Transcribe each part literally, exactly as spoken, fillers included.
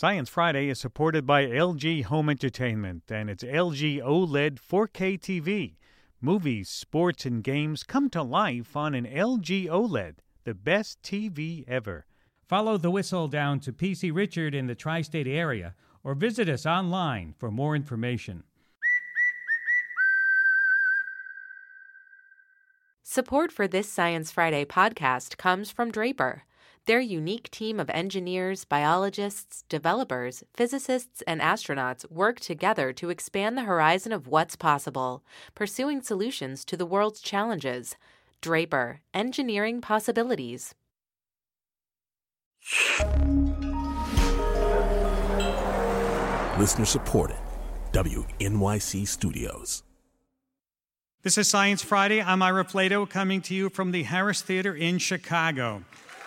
Science Friday is supported by L G Home Entertainment and its L G OLED four K T V. Movies, sports, and games come to life on an L G OLED, the best T V ever. Follow The Whistle down to P C Richard in the tri-state area or visit us online for more information. Support for this Science Friday podcast comes from Draper. Their unique team of engineers, biologists, developers, physicists, and astronauts work together to expand the horizon of what's possible, pursuing solutions to the world's challenges. Draper, engineering possibilities. Listener supported. W N Y C Studios. This is Science Friday. I'm Ira Plato, coming to you from the Harris Theater in Chicago.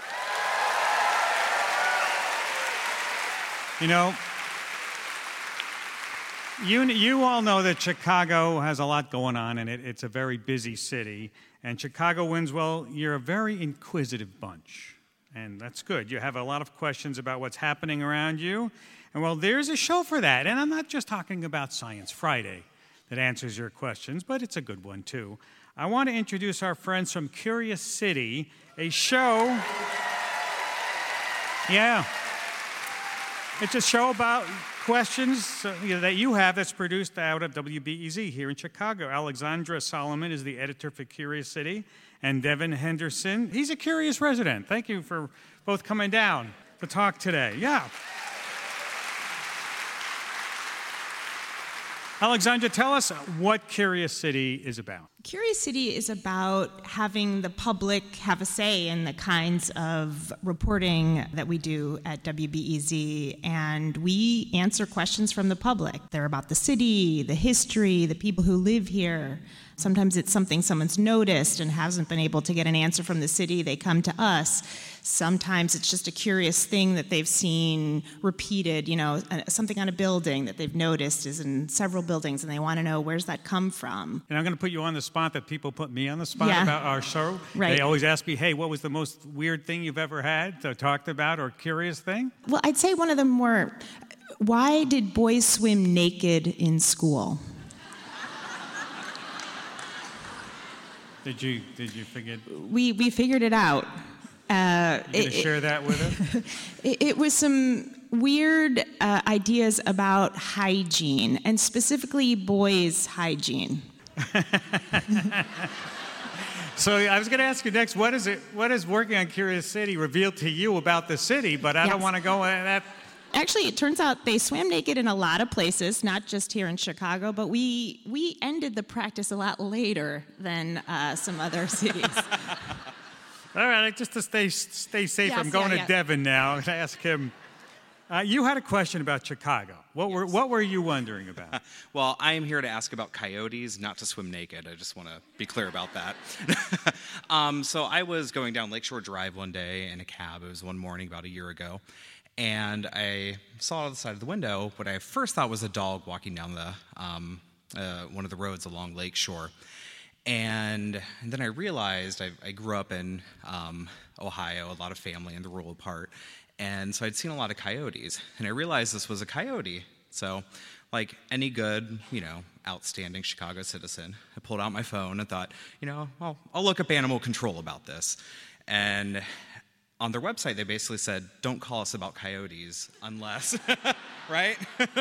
You know, you, you all know that Chicago has a lot going on in it. It's a very busy city. And Chicagoans, well, you're a very inquisitive bunch. And that's good. You have a lot of questions about what's happening around you. And, well, there's a show for that. And I'm not just talking about Science Friday that answers your questions, but it's a good one, too. I want to introduce our friends from Curious City, a show... Yeah. It's a show about questions uh, you know, that you have that's produced out of W B E Z here in Chicago. Alexandra Solomon is the editor for Curious City, and Devin Henderson, he's a curious resident. Thank you for both coming down to talk today. Yeah. Alexandra, tell us what Curious City is about. Curious City is about having the public have a say in the kinds of reporting that we do at W B E Z, and we answer questions from the public. They're about the city, the history, the people who live here. Sometimes it's something someone's noticed and hasn't been able to get an answer from the city. They come to us. Sometimes it's just a curious thing that they've seen repeated, you know, something on a building that they've noticed is in several buildings, and they want to know, where's that come from? And I'm going to put you on the spot that people put me on the spot yeah. about our show. Right. They always ask me, hey, what was the most weird thing you've ever had, or talked about, or curious thing? Well, I'd say one of them were, why did boys swim naked in school? Did you did you figure? We we figured it out. Uh, you gonna share that with us? It, it was some weird uh, ideas about hygiene, and specifically boys' hygiene. So I was going to ask you next, what is it? What is working on Curious City revealed to you about the city? But I yes. don't want to go at that. Actually, it turns out they swam naked in a lot of places, not just here in Chicago, but we we ended the practice a lot later than uh, some other cities. All right, just to stay stay safe, yes, I'm going yeah, to yeah. Devin now and ask him. Uh, you had a question about Chicago. What yes. were what were you wondering about? Well, I am here to ask about coyotes, not to swim naked. I just want to be clear about that. um, so I was going down Lakeshore Drive one day in a cab. It was one morning about a year ago. And I saw on the side of the window what I first thought was a dog walking down the um, uh, one of the roads along Lakeshore. And, and then I realized I, I grew up in um, Ohio, a lot of family in the rural part. And so I'd seen a lot of coyotes. And I realized this was a coyote. So like any good, you know, outstanding Chicago citizen, I pulled out my phone and thought, you know, I'll, I'll look up animal control about this. And on their website, they basically said, don't call us about coyotes unless, right?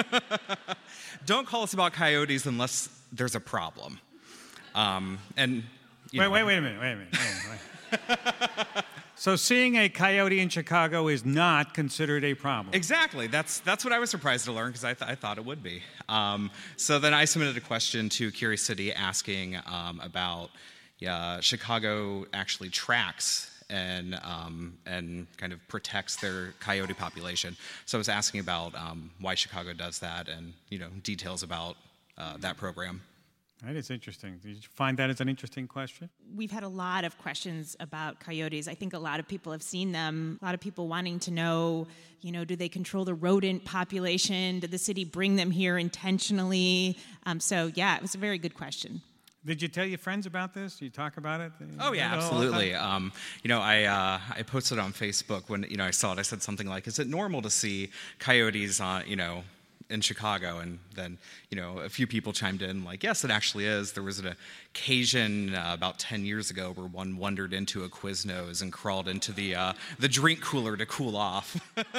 Don't call us about coyotes unless there's a problem. Um, and you wait, know, wait, wait a minute, wait a minute. Wait a minute, wait. So seeing a coyote in Chicago is not considered a problem. Exactly. That's that's what I was surprised to learn because I, th- I thought it would be. Um, so then I submitted a question to Curious City asking um, about yeah, Chicago actually tracks and um, and kind of protects their coyote population. So I was asking about um, why Chicago does that and you know details about uh, that program. That is interesting. Did you find that as an interesting question? We've had a lot of questions about coyotes. I think a lot of people have seen them. A lot of people wanting to know, you know, do they control the rodent population? Did the city bring them here intentionally? Um, so, yeah, it was a very good question. Did you tell your friends about this? You talk about it? Oh yeah, You know, absolutely. Um, you know, I uh, I posted on Facebook when you know I saw it. I said something like, "Is it normal to see coyotes on you know in Chicago?" And then you know a few people chimed in like, "Yes, it actually is." There was an occasion uh, about ten years ago where one wandered into a Quiznos and crawled into the uh, the drink cooler to cool off.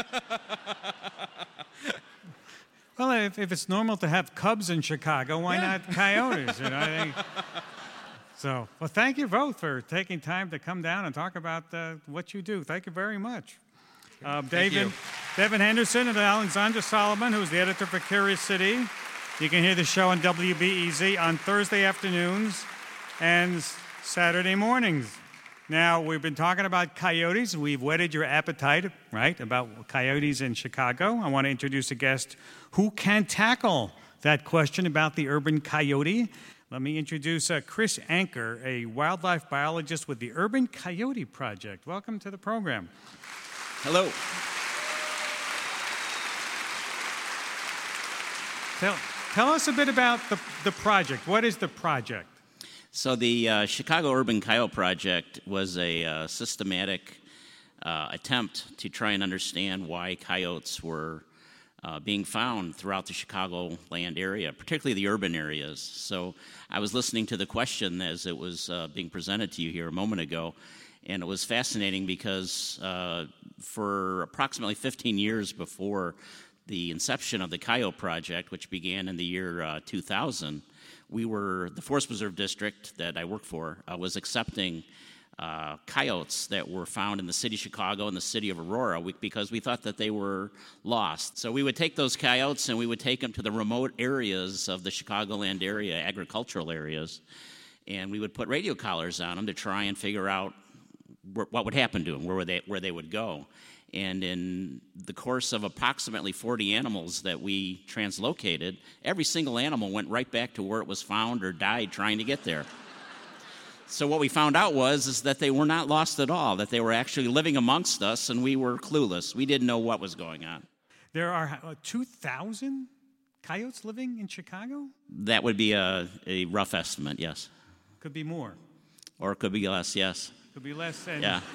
Well, if, if it's normal to have cubs in Chicago, why Yeah. not coyotes? You know, I think. So, well, thank you both for taking time to come down and talk about uh, what you do. Thank you very much. Uh, David, you. Devin Henderson and Alexandra Solomon, who's the editor for Curious City. You can hear the show on W B E Z on Thursday afternoons and Saturday mornings. Now, we've been talking about coyotes. We've whetted your appetite, right, about coyotes in Chicago. I want to introduce a guest who can tackle that question about the urban coyote. Let me introduce uh, Chris Anker, a wildlife biologist with the Urban Coyote Project. Welcome to the program. Hello. Tell, tell us a bit about the, the project. What is the project? So the uh, Chicago Urban Coyote Project was a uh, systematic uh, attempt to try and understand why coyotes were uh, being found throughout the Chicagoland area, particularly the urban areas. So I was listening to the question as it was uh, being presented to you here a moment ago, and it was fascinating because uh, for approximately fifteen years before the inception of the Coyote Project, which began in the year uh, two thousand, we were, the Forest Preserve District that I work for, uh, was accepting uh, coyotes that were found in the city of Chicago and the city of Aurora we, because we thought that they were lost. So we would take those coyotes and we would take them to the remote areas of the Chicagoland area, agricultural areas, and we would put radio collars on them to try and figure out wh- what would happen to them, where they, where they would go. And in the course of approximately forty animals that we translocated, every single animal went right back to where it was found or died trying to get there. So what we found out was is that they were not lost at all, that they were actually living amongst us, and we were clueless. We didn't know what was going on. There are uh, two thousand coyotes living in Chicago? That would be a, a rough estimate, yes. Could be more. Or it could be less, yes. Could be less. And Yeah.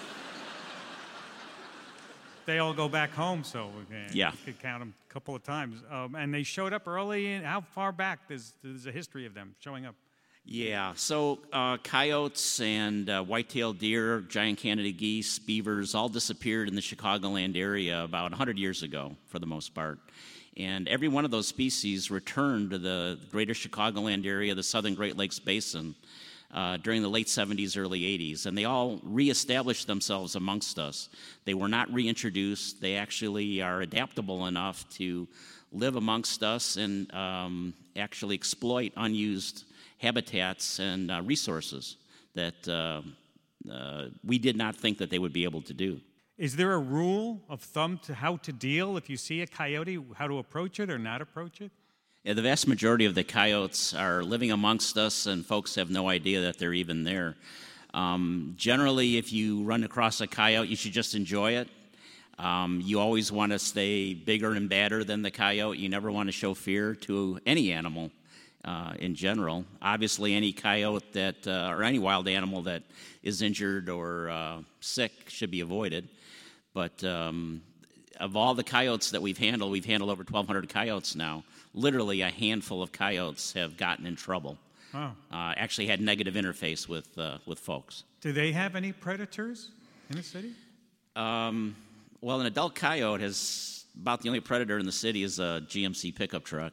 they all go back home, so we can, Yeah. we could count them a couple of times. Um, and they showed up early. In, how far back? There's, there's a history of them showing up. Yeah, so uh, coyotes and uh, white-tailed deer, giant Canada geese, beavers all disappeared in the Chicagoland area about one hundred years ago, for the most part. And every one of those species returned to the greater Chicagoland area, the southern Great Lakes Basin, uh, during the late seventies, early eighties. And they all reestablished themselves amongst us. They were not reintroduced. They actually are adaptable enough to live amongst us and um, actually exploit unused habitats and uh, resources that uh, uh, we did not think that they would be able to do. Is there a rule of thumb to how to deal if you see a coyote, how to approach it or not approach it? Yeah, the vast majority of the coyotes are living amongst us, and folks have no idea that they're even there. Um, generally, if you run across a coyote, you should just enjoy it. Um, you always want to stay bigger and badder than the coyote. You never want to show fear to any animal. Uh, in general. Obviously, any coyote that, uh, or any wild animal that is injured or uh, sick should be avoided. But um, of all the coyotes that we've handled, we've handled over twelve hundred coyotes now. Literally a handful of coyotes have gotten in trouble. Oh. Uh, actually had negative interface with, uh, with folks. Do they have any predators in the city? Um, well, an adult coyote has, about the only predator in the city is a G M C pickup truck.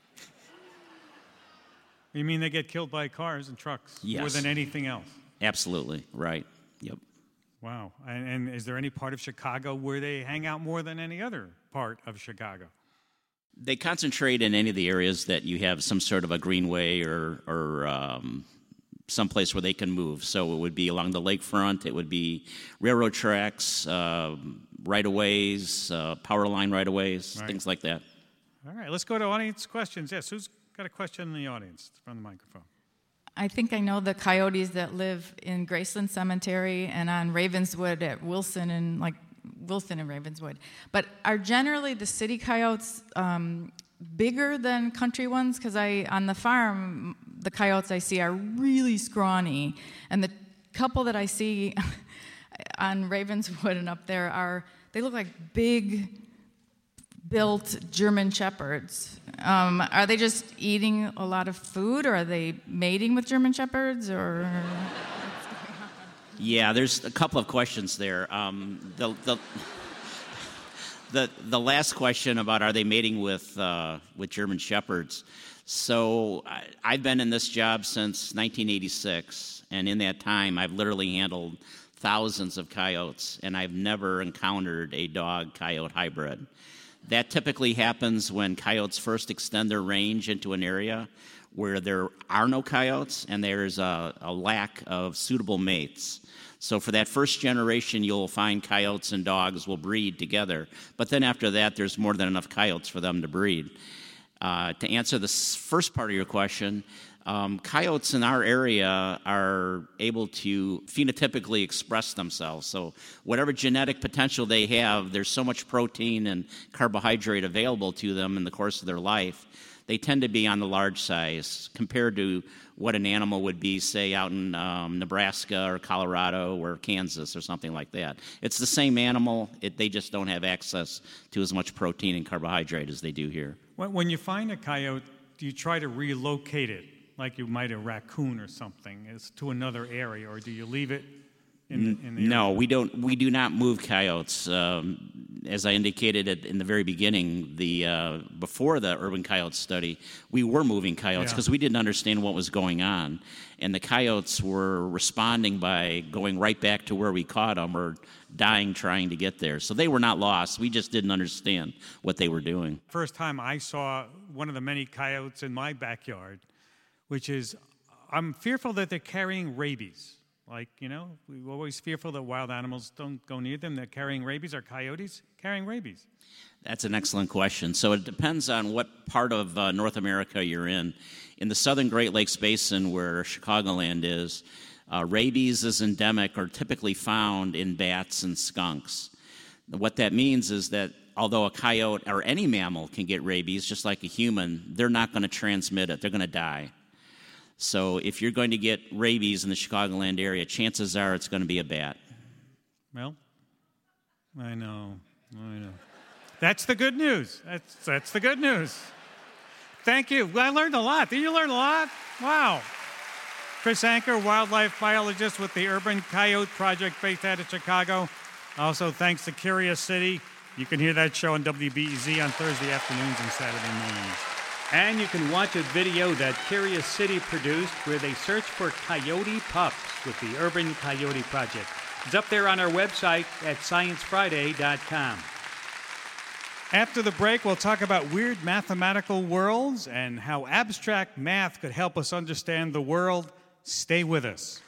You mean they get killed by cars and trucks Yes. more than anything else? Absolutely, right, yep. Wow. And, and is there any part of Chicago where they hang out more than any other part of Chicago? They concentrate in any of the areas that you have some sort of a greenway or, or um, someplace where they can move. So it would be along the lakefront, it would be railroad tracks, uh, right-of-ways, uh, power line right-of-ways, Right. things like that. All right, let's go to audience questions. Yes, who's got a question in the audience from the microphone? I think I know the coyotes that live in Graceland Cemetery and on Ravenswood at Wilson and like Wilson and Ravenswood. But are generally the city coyotes um, bigger than country ones? Because I on the farm, the coyotes I see are really scrawny, and the couple that I see on Ravenswood and up there are they look like big built German shepherds. Um, are they just eating a lot of food, or are they mating with German shepherds, or? Yeah, there's a couple of questions there. Um, the, the the the last question about are they mating with uh, with German shepherds? So I, I've been in this job since nineteen eighty-six, and in that time, I've literally handled thousands of coyotes, and I've never encountered a dog-coyote hybrid. That typically happens when coyotes first extend their range into an area where there are no coyotes and there's a, a lack of suitable mates. So for that first generation, you'll find coyotes and dogs will breed together. But then after that, there's more than enough coyotes for them to breed. Uh, to answer the first part of your question, um, coyotes in our area are able to phenotypically express themselves. So whatever genetic potential they have, there's so much protein and carbohydrate available to them in the course of their life. They tend to be on the large size compared to what an animal would be, say, out in um, Nebraska or Colorado or Kansas or something like that. It's the same animal. It, they just don't have access to as much protein and carbohydrate as they do here. When you find a coyote, do you try to relocate it, like you might a raccoon or something, is to another area, or do you leave it in the, in the No, area? we don't. We do not move coyotes. Um, as I indicated at, in the very beginning, the uh, before the urban coyote study, we were moving coyotes because Yeah. we didn't understand what was going on, and the coyotes were responding by going right back to where we caught them or dying trying to get there. So they were not lost. We just didn't understand what they were doing. First time I saw one of the many coyotes in my backyard, which is, I'm fearful that they're carrying rabies. Like, you know, we're always fearful that wild animals don't go near them. They're carrying rabies. Are coyotes carrying rabies? That's an excellent question. So it depends on what part of uh, North America you're in. In the southern Great Lakes Basin, where Chicagoland is, uh, rabies is endemic or typically found in bats and skunks. What that means is that although a coyote or any mammal can get rabies, just like a human, they're not going to transmit it. They're going to die. So if you're going to get rabies in the Chicagoland area, chances are it's going to be a bat. Well, I know, I know. That's the good news. That's, that's the good news. Thank you. I learned a lot. Did you learn a lot? Wow. Chris Anker, wildlife biologist with the Urban Coyote Project based out of Chicago. Also, thanks to Curious City. You can hear that show on W B E Z on Thursday afternoons and Saturday mornings. And you can watch a video that Curious City produced where they search for coyote pups with the Urban Coyote Project. It's up there on our website at science friday dot com. After the break, we'll talk about weird mathematical worlds and how abstract math could help us understand the world. Stay with us.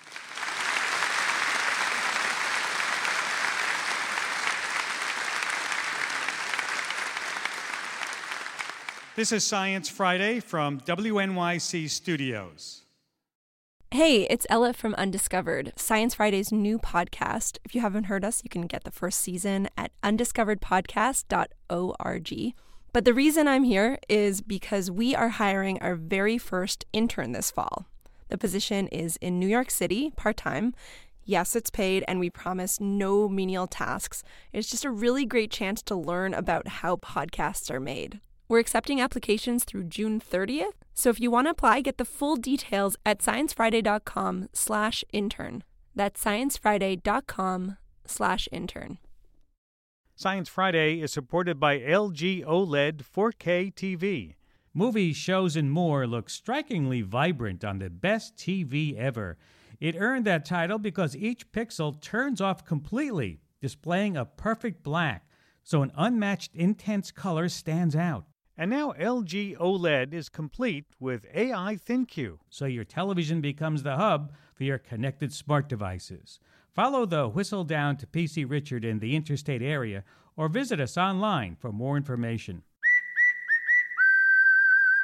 This is Science Friday from W N Y C Studios. Hey, it's Ella from Undiscovered, Science Friday's new podcast. If you haven't heard us, you can get the first season at undiscovered podcast dot org. But the reason I'm here is because we are hiring our very first intern this fall. The position is in New York City, part-time. Yes, it's paid, and we promise no menial tasks. It's just a really great chance to learn about how podcasts are made. We're accepting applications through June thirtieth, so if you want to apply, get the full details at science friday dot com slash intern. That's science friday dot com slash intern. Science Friday is supported by L G OLED four K T V. Movies, shows, and more look strikingly vibrant on the best T V ever. It earned that title because each pixel turns off completely, displaying a perfect black, so an unmatched intense color stands out. And now L G OLED is complete with A I ThinQ, so your television becomes the hub for your connected smart devices. Follow the Whistle Down to P C Richard in the interstate area or visit us online for more information.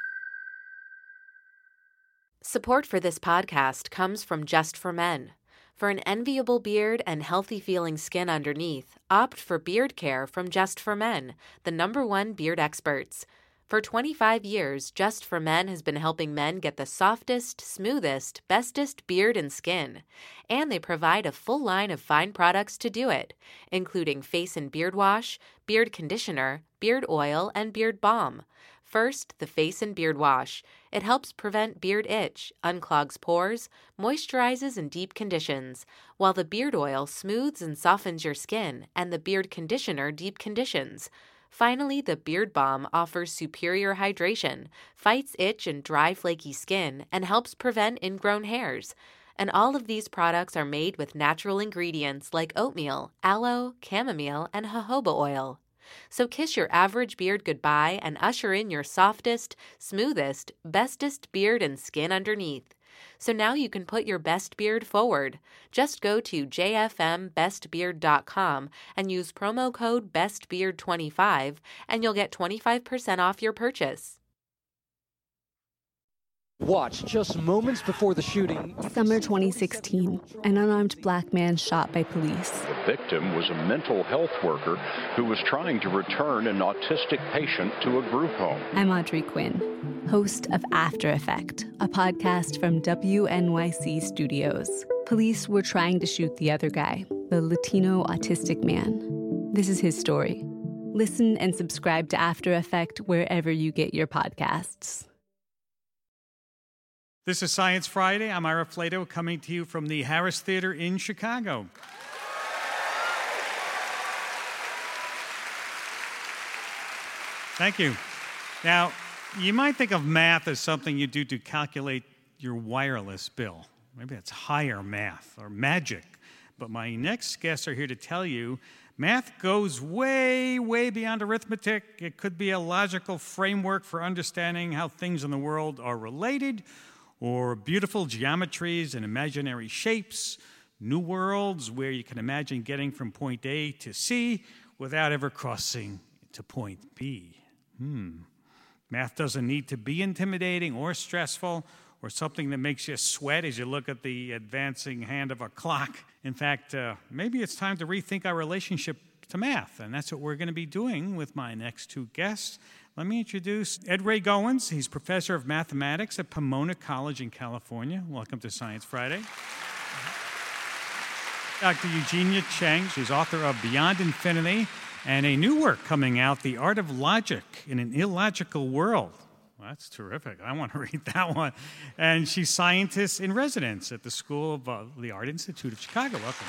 Support for this podcast comes from Just for Men. For an enviable beard and healthy-feeling skin underneath, opt for Beard Care from Just for Men, the number one beard experts. For twenty-five years, Just for Men has been helping men get the softest, smoothest, bestest beard and skin. And they provide a full line of fine products to do it, including face and beard wash, beard conditioner, beard oil, and beard balm. First, the face and beard wash. It helps prevent beard itch, unclogs pores, moisturizes and deep conditions, while the beard oil smooths and softens your skin, and the beard conditioner deep conditions. Finally, the Beard Balm offers superior hydration, fights itch and dry, flaky skin, and helps prevent ingrown hairs. And all of these products are made with natural ingredients like oatmeal, aloe, chamomile, and jojoba oil. So kiss your average beard goodbye and usher in your softest, smoothest, bestest beard and skin underneath. So now you can put your best beard forward. Just go to j f m best beard dot com and use promo code best beard twenty-five and you'll get twenty-five percent off your purchase. Watch just moments before the shooting. Summer twenty sixteen, an unarmed black man shot by police. The victim was a mental health worker who was trying to return an autistic patient to a group home. I'm Audrey Quinn, host of After Effect, a podcast from W N Y C Studios. Police were trying to shoot the other guy, the Latino autistic man. This is his story. Listen and subscribe to After Effect wherever you get your podcasts. This is Science Friday. I'm Ira Flato, coming to you from the Harris Theater in Chicago. Thank you. Now, you might think of math as something you do to calculate your wireless bill. Maybe that's higher math or magic. But my next guests are here to tell you math goes way, way beyond arithmetic. It could be a logical framework for understanding how things in the world are related, or beautiful geometries and imaginary shapes, new worlds where you can imagine getting from point A to C without ever crossing to point B. Hmm. Math doesn't need to be intimidating or stressful or something that makes you sweat as you look at the advancing hand of a clock. In fact, uh, maybe it's time to rethink our relationship to math, and that's what we're going to be doing with my next two guests. Let me introduce Ed Ray Goins. He's professor of mathematics at Pomona College in California. Welcome to Science Friday. Doctor Eugenia Cheng. She's author of Beyond Infinity and a new work coming out, The Art of Logic in an Illogical World. Well, that's terrific. I want to read that one. And she's scientist in residence at the School of uh, the Art Institute of Chicago. Welcome.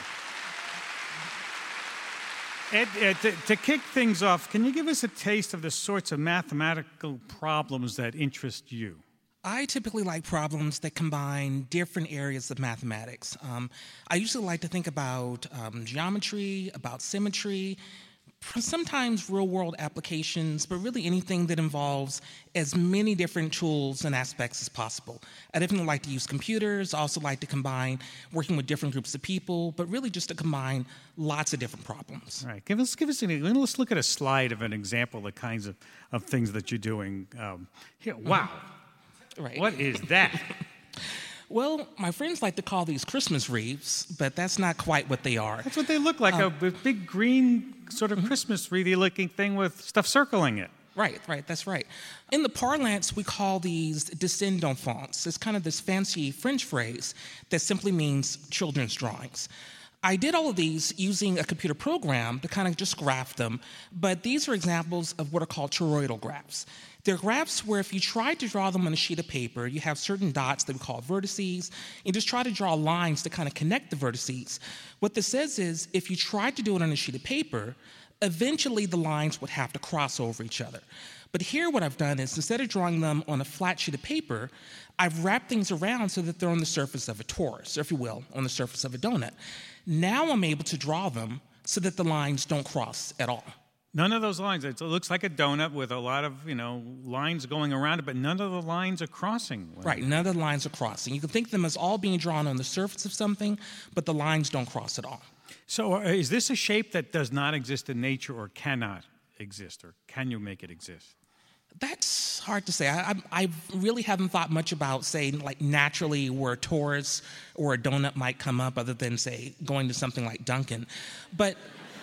Ed, Ed to, to kick things off, can you give us a taste of the sorts of mathematical problems that interest you? I typically like problems that combine different areas of mathematics. Um, I usually like to think about um, geometry, about symmetry, sometimes real-world applications, but really anything that involves as many different tools and aspects as possible. I definitely like to use computers. I also like to combine working with different groups of people, but really just to combine lots of different problems. All right. Give us, give us an, let's look at a slide of an example of the kinds of, of things that you're doing. Um, here, wow. Right. What is that? Well, my friends like to call these Christmas wreaths, but that's not quite what they are. That's what they look like, um, a big green sort of mm-hmm. Christmas wreathy-looking thing with stuff circling it. Right, right, that's right. In the parlance, we call these dessin d'enfants. It's kind of this fancy French phrase that simply means children's drawings. I did all of these using a computer program to kind of just graph them, but these are examples of what are called toroidal graphs. They're graphs where if you try to draw them on a sheet of paper, you have certain dots that we call vertices, and just try to draw lines to kind of connect the vertices. What this says is, if you tried to do it on a sheet of paper, eventually the lines would have to cross over each other. But here what I've done is, instead of drawing them on a flat sheet of paper, I've wrapped things around so that they're on the surface of a torus, or if you will, on the surface of a donut. Now I'm able to draw them so that the lines don't cross at all. None of those lines. It looks like a donut with a lot of, you know, lines going around it, but none of the lines are crossing. Right, none of the lines are crossing. You can think of them as all being drawn on the surface of something, but the lines don't cross at all. So uh, is this a shape that does not exist in nature or cannot exist, or can you make it exist? That's hard to say. I, I, I really haven't thought much about, say, like naturally where a Taurus or a donut might come up other than, say, going to something like Dunkin'. But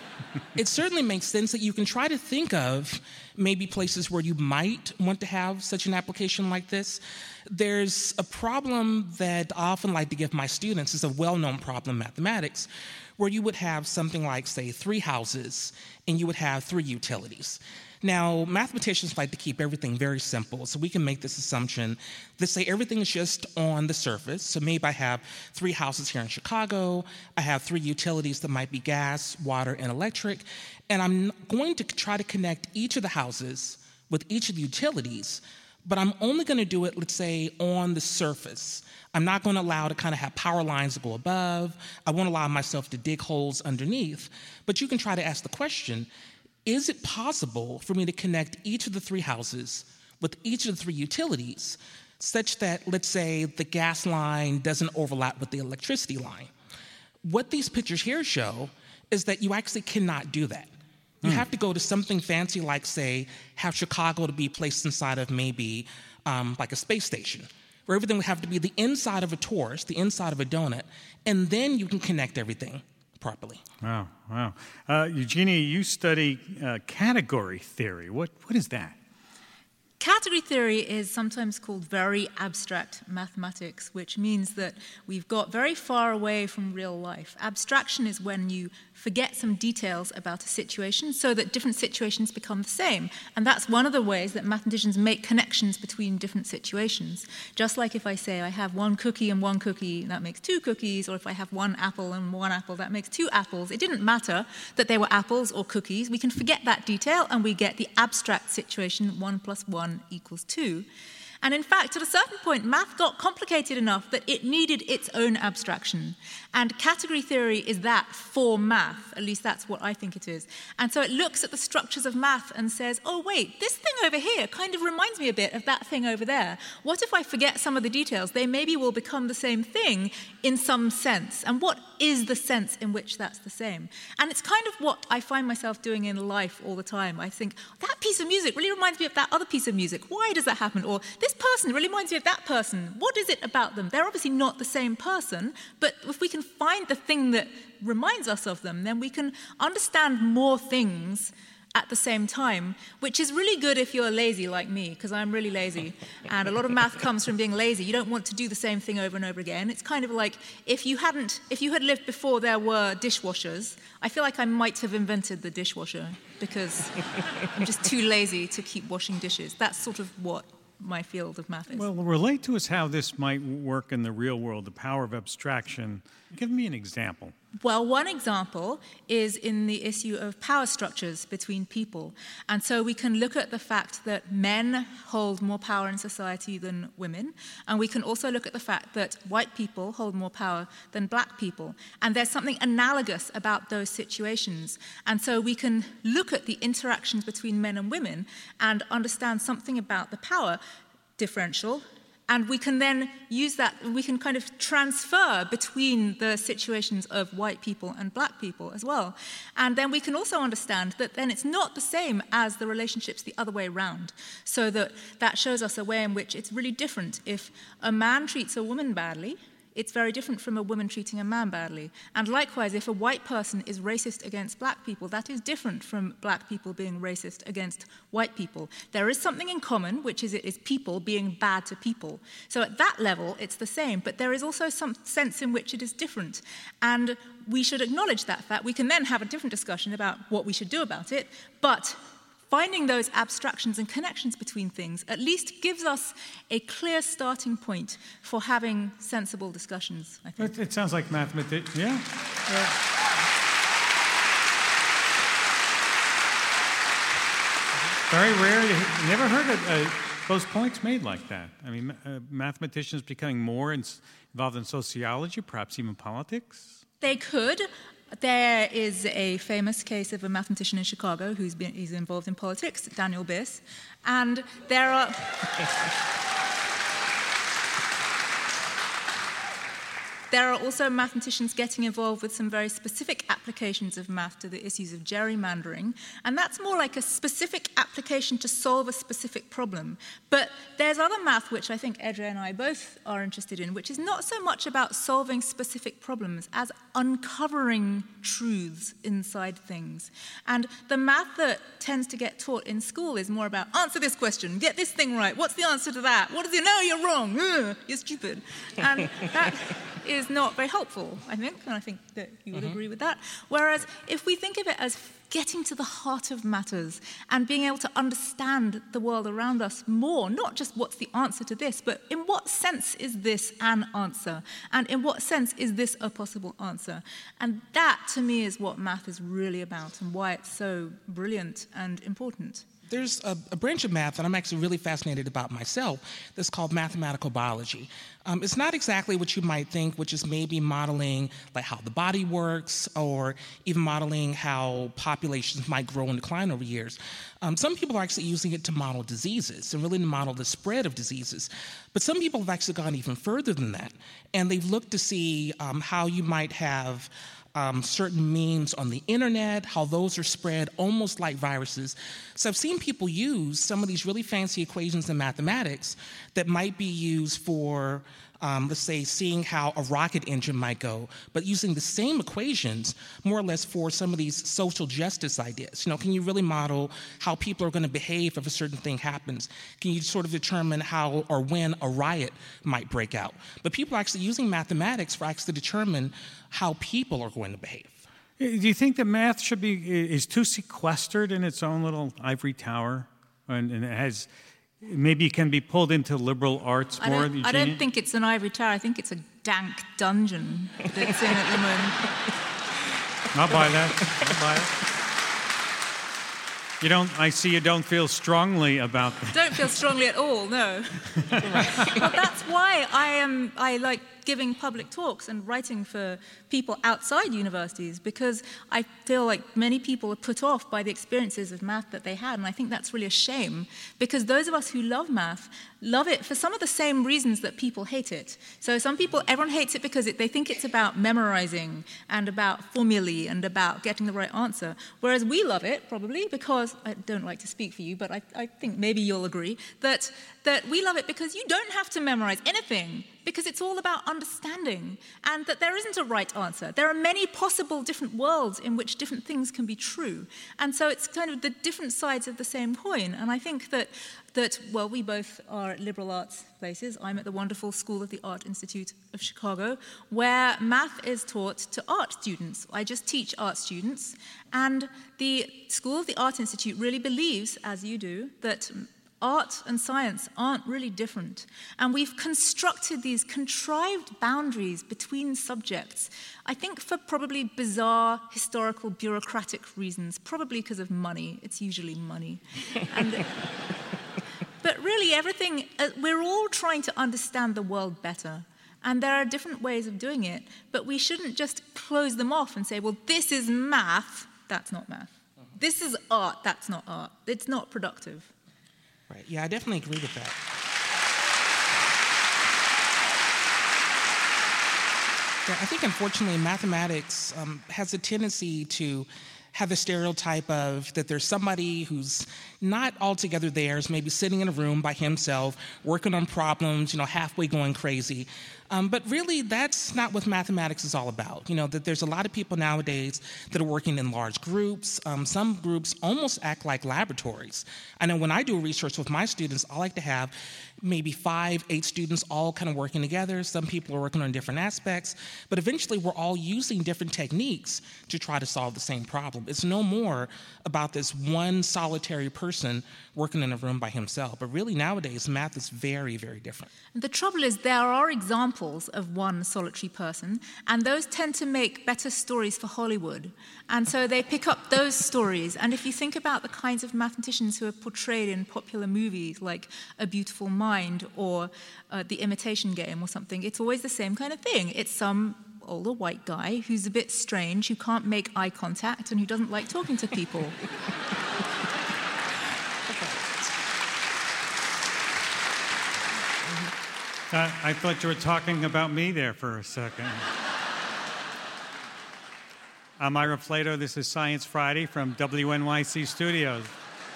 it certainly makes sense that you can try to think of maybe places where you might want to have such an application like this. There's a problem that I often like to give my students. It's a well-known problem in mathematics, where you would have something like, say, three houses, and you would have three utilities. Now, mathematicians like to keep everything very simple, so we can make this assumption that, say, everything is just on the surface. So maybe I have three houses here in Chicago, I have three utilities that might be gas, water, and electric, and I'm going to try to connect each of the houses with each of the utilities, but I'm only going to do it, let's say, on the surface. I'm not going to allow to kind of have power lines to go above. I won't allow myself to dig holes underneath, but you can try to ask the question, is it possible for me to connect each of the three houses with each of the three utilities such that, let's say, the gas line doesn't overlap with the electricity line? What these pictures here show is that you actually cannot do that. You hmm. have to go to something fancy like, say, have Chicago to be placed inside of maybe um, like a space station, where everything would have to be the inside of a torus, the inside of a donut, and then you can connect everything properly. Wow, wow. Uh, Eugenia, you study uh, category theory. What, what is that? Category theory is sometimes called very abstract mathematics, which means that we've got very far away from real life. Abstraction is when you forget some details about a situation so that different situations become the same. And that's one of the ways that mathematicians make connections between different situations. Just like if I say I have one cookie and one cookie, that makes two cookies, or if I have one apple and one apple, that makes two apples. It didn't matter that they were apples or cookies. We can forget that detail and we get the abstract situation, one plus one equals two. And in fact, at a certain point, math got complicated enough that it needed its own abstraction. And category theory is that for math, at least that's what I think it is. And so it looks at the structures of math and says, oh, wait, this thing over here kind of reminds me a bit of that thing over there. What if I forget some of the details? They maybe will become the same thing in some sense. And what is the sense in which that's the same? And it's kind of what I find myself doing in life all the time. I think, that piece of music really reminds me of that other piece of music. Why does that happen? Or this person really reminds me of that person. What is it about them? They're obviously not the same person, but if we can find the thing that reminds us of them, then we can understand more things at the same time, which is really good if you're lazy like me, because I'm really lazy. And a lot of math comes from being lazy. You don't want to do the same thing over and over again. It's kind of like if you hadn't, if you had lived before there were dishwashers, I feel like I might have invented the dishwasher because I'm just too lazy to keep washing dishes. That's sort of what my field of math is. Well, relate to us how this might work in the real world, the power of abstraction. Give me an example. Well, one example is in the issue of power structures between people. And so we can look at the fact that men hold more power in society than women. And we can also look at the fact that white people hold more power than black people. And there's something analogous about those situations. And so we can look at the interactions between men and women and understand something about the power differential. And we can then use that, we can kind of transfer between the situations of white people and black people as well. And then we can also understand that then it's not the same as the relationships the other way around. So that that shows us a way in which it's really different. If a man treats a woman badly, it's very different from a woman treating a man badly. And likewise, if a white person is racist against black people, that is different from black people being racist against white people. There is something in common, which is it is people being bad to people. So at that level, it's the same, but there is also some sense in which it is different. And we should acknowledge that fact. We can then have a different discussion about what we should do about it, but finding those abstractions and connections between things at least gives us a clear starting point for having sensible discussions, I think. It, it sounds like mathematics, yeah. yeah. Very rare. You never heard of uh, those points made like that. I mean, uh, mathematicians becoming more in, involved in sociology, perhaps even politics? They could. There is a famous case of a mathematician in Chicago who's been he's involved in politics, Daniel Biss, and there are there are also mathematicians getting involved with some very specific applications of math to the issues of gerrymandering, and that's more like a specific application to solve a specific problem. But there's other math which I think Edre and I both are interested in, which is not so much about solving specific problems as uncovering truths inside things. And the math that tends to get taught in school is more about answer this question, get this thing right, what's the answer to that? What is it? No, you're wrong, Ugh, you're stupid. And that is not very helpful, I think, and I think that you would mm-hmm. agree with that. Whereas if we think of it as getting to the heart of matters and being able to understand the world around us more, not just what's the answer to this, but in what sense is this an answer? And in what sense is this a possible answer? And that, to me, is what math is really about and why it's so brilliant and important. There's a, a branch of math that I'm actually really fascinated about myself that's called mathematical biology. Um, it's not exactly what you might think, which is maybe modeling like how the body works or even modeling how populations might grow and decline over years. Um, some people are actually using it to model diseases and really to model the spread of diseases. But some people have actually gone even further than that, and they've looked to see um, how you might have Um, certain memes on the internet, how those are spread almost like viruses. So I've seen people use some of these really fancy equations in mathematics that might be used for, um, let's say, seeing how a rocket engine might go, but using the same equations more or less for some of these social justice ideas. You know, can you really model how people are going to behave if a certain thing happens? Can you sort of determine how or when a riot might break out? But people are actually using mathematics for actually determine how people are going to behave. Do you think that math should be is too sequestered in its own little ivory tower, and, and it has maybe it can be pulled into liberal arts I more? Don't, I don't think it's an ivory tower. I think it's a dank dungeon that's in at the moment. I'll buy that. I'll buy it. You don't. I see you don't feel strongly about that. Don't feel strongly at all. No. But that's why I am. I like giving public talks and writing for people outside universities, because I feel like many people are put off by the experiences of math that they had, and I think that's really a shame, because those of us who love math love it for some of the same reasons that people hate it. So some people, everyone hates it because it, they think it's about memorizing and about formulae and about getting the right answer, whereas we love it probably because, I don't like to speak for you, but I, I think maybe you'll agree, that, that we love it because you don't have to memorize anything, because it's all about understanding, and that there isn't a right answer. There are many possible different worlds in which different things can be true. And so it's kind of the different sides of the same coin. And I think that, that well, we both are at liberal arts places. I'm at the wonderful School of the Art Institute of Chicago, where math is taught to art students. I just teach art students. And the School of the Art Institute really believes, as you do, that art and science aren't really different. And we've constructed these contrived boundaries between subjects, I think for probably bizarre, historical, bureaucratic reasons, probably because of money. It's usually money. And, but really everything, uh, we're all trying to understand the world better. And there are different ways of doing it, but we shouldn't just close them off and say, well, this is math, that's not math. This is art, that's not art. It's not productive. Right. Yeah, I definitely agree with that. Yeah, I think, unfortunately, mathematics um, has a tendency to have the stereotype of that there's somebody who's not altogether theirs, maybe sitting in a room by himself, working on problems, you know, halfway going crazy. Um, but really, that's not what mathematics is all about. You know, that there's a lot of people nowadays that are working in large groups. Um, some groups almost act like laboratories. I know when I do research with my students, I like to have maybe five, eight students all kind of working together. Some people are working on different aspects, but eventually we're all using different techniques to try to solve the same problem. It's no more about this one solitary person working in a room by himself, but really nowadays math is very, very different. The trouble is there are examples of one solitary person, and those tend to make better stories for Hollywood. And so they pick up those stories. And if you think about the kinds of mathematicians who are portrayed in popular movies like A Beautiful Mind or uh, The Imitation Game or something, it's always the same kind of thing. It's some older white guy who's a bit strange, who can't make eye contact, and who doesn't like talking to people. Uh, I thought you were talking about me there for a second. I'm Ira Flato. This is Science Friday from W N Y C Studios.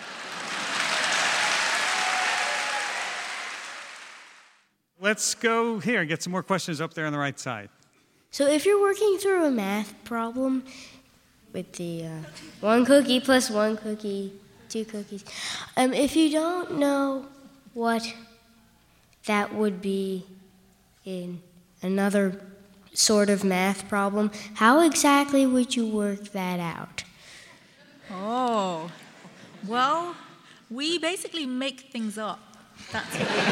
Let's go here and get some more questions up there on the right side. So if you're working through a math problem with the uh, one cookie plus one cookie, two cookies, um, if you don't know what that would be in another sort of math problem, how exactly would you work that out? Oh, well, we basically make things up. That's what we do.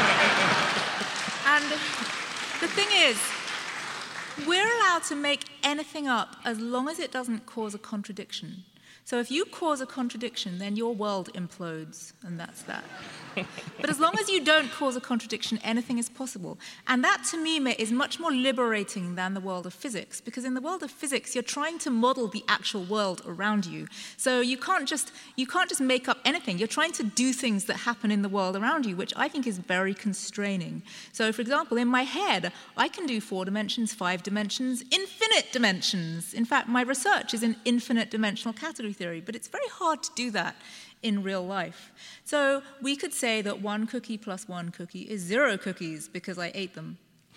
And the thing is, we're allowed to make anything up as long as it doesn't cause a contradiction. So if you cause a contradiction, then your world implodes, and that's that. But as long as you don't cause a contradiction, anything is possible. And that, to me, is much more liberating than the world of physics, because in the world of physics, you're trying to model the actual world around you. So you can't just, you can't just make up anything. You're trying to do things that happen in the world around you, which I think is very constraining. So, for example, in my head, I can do four dimensions, five dimensions, infinite dimensions. In fact, my research is in infinite dimensional category theory, but it's very hard to do that in real life. So we could say that one cookie plus one cookie is zero cookies because I ate them.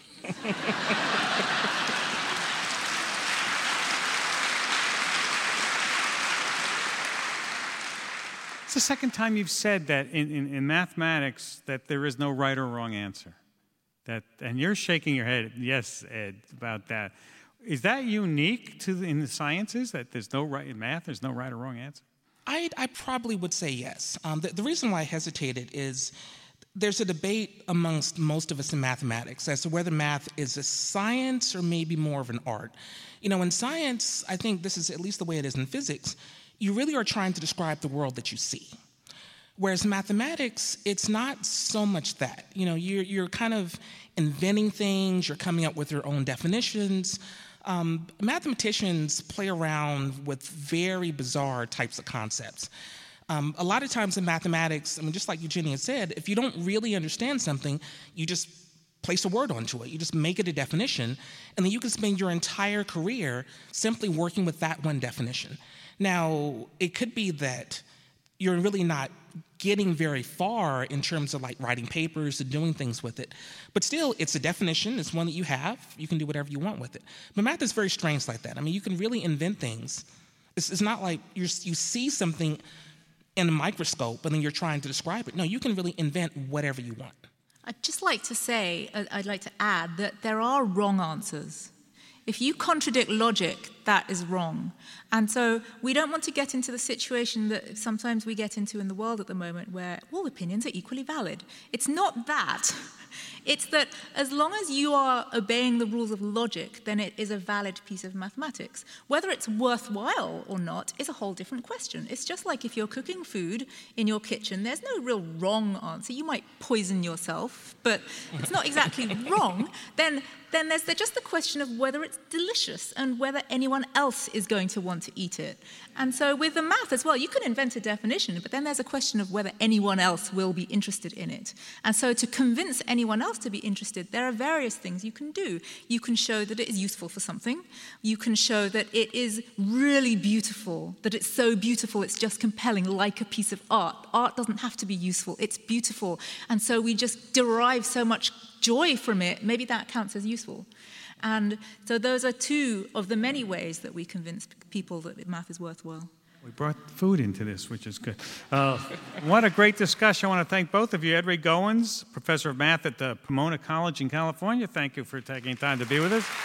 It's the second time you've said that in, in, in mathematics that there is no right or wrong answer. That, and you're shaking your head, yes, Ed, about that. Is that unique to the, in the sciences, that there's no right in math, there's no right or wrong answer? I, I probably would say yes. Um, the, the reason why I hesitated is there's a debate amongst most of us in mathematics as to whether math is a science or maybe more of an art. You know, in science, I think this is at least the way it is in physics, you really are trying to describe the world that you see. Whereas mathematics, it's not so much that. You know, you're, you're kind of inventing things, you're coming up with your own definitions. Um, mathematicians play around with very bizarre types of concepts. Um, a lot of times in mathematics, I mean, just like Eugenia said, if you don't really understand something, you just place a word onto it. You just make it a definition, and then you can spend your entire career simply working with that one definition. Now, it could be that you're really not getting very far in terms of like writing papers and doing things with it. But still, it's a definition. It's one that you have. You can do whatever you want with it. But math is very strange like that. I mean, you can really invent things. It's, it's not like you're, you see something in a microscope and then you're trying to describe it. No, you can really invent whatever you want. I'd just like to say, I'd like to add that there are wrong answers. If you contradict logic, that is wrong. And so we don't want to get into the situation that sometimes we get into in the world at the moment where all opinions are equally valid. It's not that. It's that as long as you are obeying the rules of logic, then it is a valid piece of mathematics. Whether it's worthwhile or not is a whole different question. It's just like if you're cooking food in your kitchen, there's no real wrong answer. You might poison yourself, but it's not exactly wrong. Then, then there's just the question of whether it's delicious and whether anyone else is going to want to eat it. And so with the math as well, you can invent a definition, but then there's a question of whether anyone else will be interested in it. And so to convince anyone else to be interested, there are various things you can do. You can show that it is useful for something. You can show that it is really beautiful, that it's so beautiful it's just compelling, like a piece of art. Art doesn't have to be useful, it's beautiful. And so we just derive so much joy from it, maybe that counts as useful. And so those are two of the many ways that we convince people that math is worthwhile. We brought food into this, which is good. Uh, what a great discussion. I want to thank both of you. Ed Goins, professor of math at the Pomona College in California. Thank you for taking time to be with us.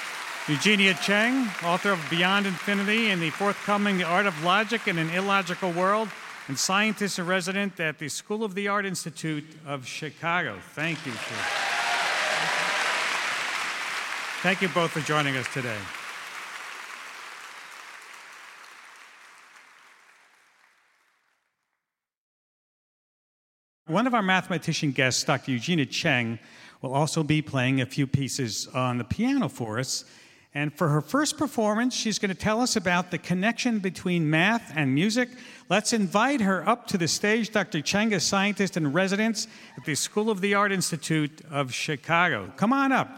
Eugenia Cheng, author of Beyond Infinity and the forthcoming The Art of Logic in an Illogical World, and scientist and resident at the School of the Art Institute of Chicago. Thank you. For Thank you both for joining us today. One of our mathematician guests, Doctor Eugenia Cheng, will also be playing a few pieces on the piano for us. And for her first performance, she's going to tell us about the connection between math and music. Let's invite her up to the stage, Doctor Cheng is scientist in residence at the School of the Art Institute of Chicago. Come on up.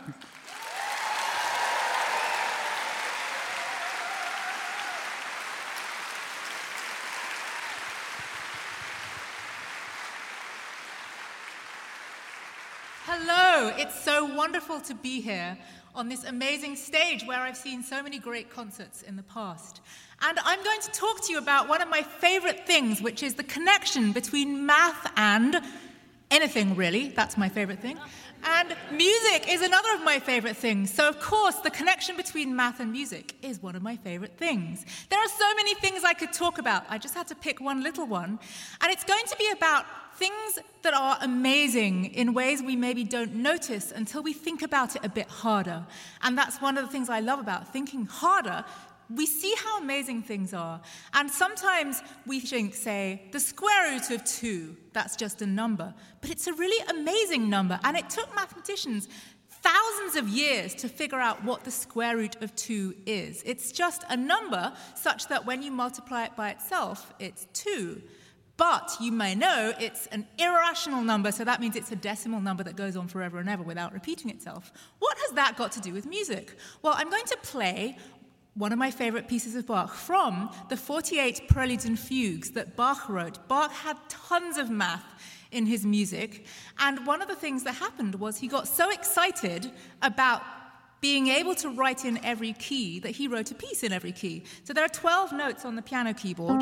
Hello, it's so wonderful to be here on this amazing stage where I've seen so many great concerts in the past. And I'm going to talk to you about one of my favorite things, which is the connection between math and anything, really. That's my favorite thing. And music is another of my favorite things. So, of course, the connection between math and music is one of my favorite things. There are so many things I could talk about. I just had to pick one little one. And it's going to be about things that are amazing in ways we maybe don't notice until we think about it a bit harder. And that's one of the things I love about thinking harder. We see how amazing things are. And sometimes we think, say, the square root of two, that's just a number. But it's a really amazing number. And it took mathematicians thousands of years to figure out what the square root of two is. It's just a number such that when you multiply it by itself, it's two. But you may know it's an irrational number, so that means it's a decimal number that goes on forever and ever without repeating itself. What has that got to do with music? Well, I'm going to play one of my favorite pieces of Bach from the forty-eight Preludes and Fugues that Bach wrote. Bach had tons of math in his music, and one of the things that happened was he got so excited about being able to write in every key that he wrote a piece in every key. So there are twelve notes on the piano keyboard,